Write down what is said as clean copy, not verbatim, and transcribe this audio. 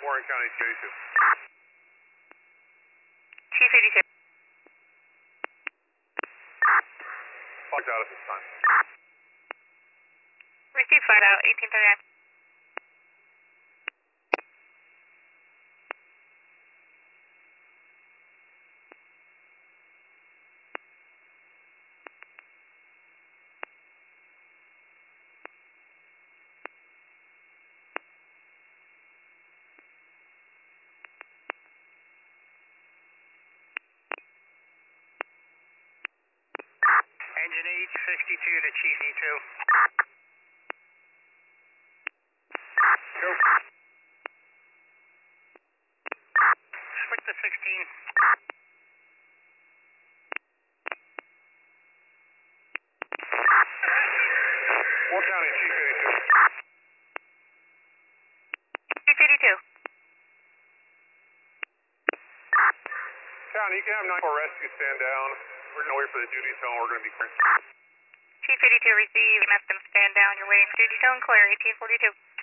Warren County, 82. Chief 82. Flags out at this time. Receive flight out, 1839. Engine 862 to Chief E2. Go. Switch to 16. Warren County, Chief 82. Chief 82. County, you can have 9-4 rescue stand down. We're going to wait for the duty zone. We're going to be clear. Chief 82 receive, MS them stand down. You're waiting for duty zone clear, 1842.